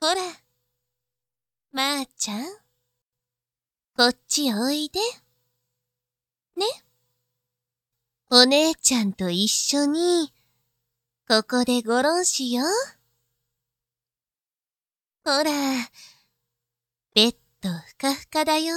ほら、まーちゃん、こっちおいで。ね。お姉ちゃんと一緒に、ここでごろんしよう。ほら、ベッドふかふかだよ。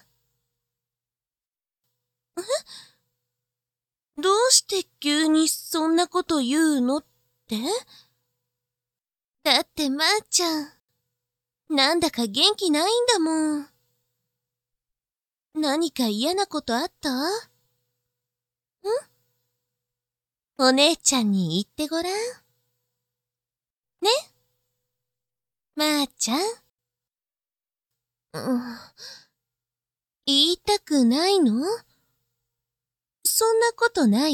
どうして急にそんなこと言うのって？だってまーちゃん、なんだか元気ないんだもん。何か嫌なことあった？お姉ちゃんに言ってごらん。ね、まーちゃん。言いたくないの？そんなことない？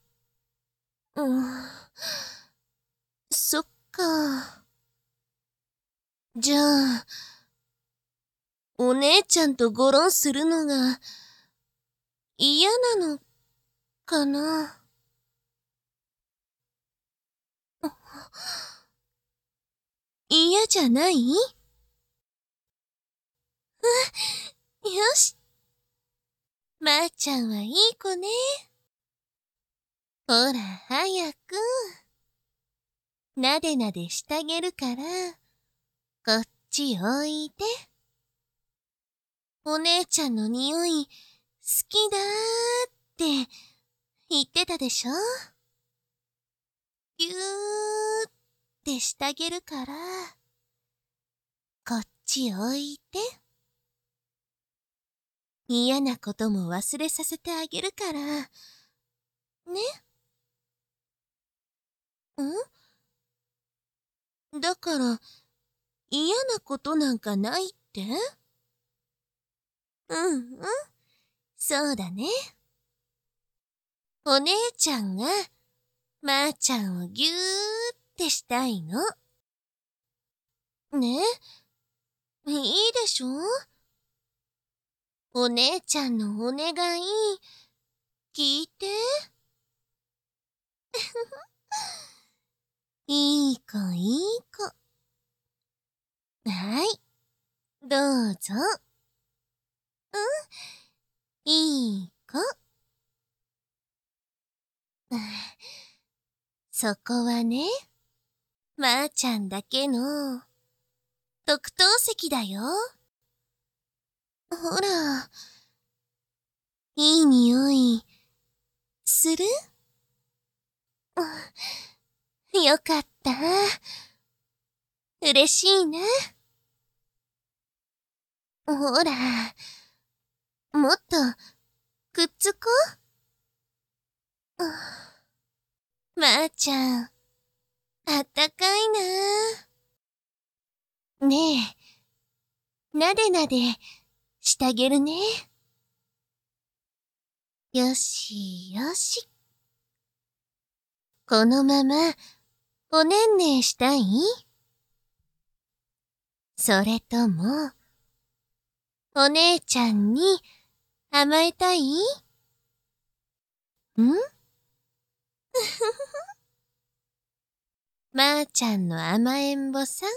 そっか。じゃあ、お姉ちゃんとごろんするのが嫌なのかな。嫌じゃない？よし。まーちゃんはいい子ね。ほら、早く。なでなでしてあげるから、こっちおいで。お姉ちゃんの匂い、好きだーって言ってたでしょ？ぎゅーってしてあげるから、こっちおいで。嫌なことも忘れさせてあげるから、ね。だから、嫌なことなんかないって？そうだね。お姉ちゃんが、まーちゃんをぎゅーってしたいの。ね？いいでしょ？お姉ちゃんのお願い、聞いて。いい子いい子。はい、どうぞ。いい子。そこはね、まーちゃんだけの特等席だよ。ほら、いい匂い、する？よかった。嬉しいな。ほら、もっとくっつこう。まーちゃん、あったかいな。ねえ、なでなでしてあげるね。よしよし。このままおねんねしたい？それとも、お姉ちゃんに甘えたい？まーちゃんの甘えんぼさん。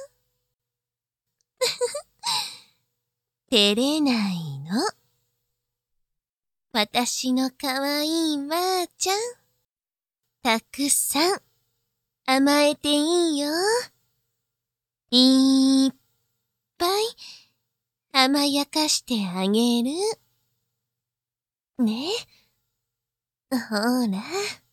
照れないの。私のかわいいまーちゃん。たくさん甘えていいよ。いっぱい甘やかしてあげる。ね。ほら。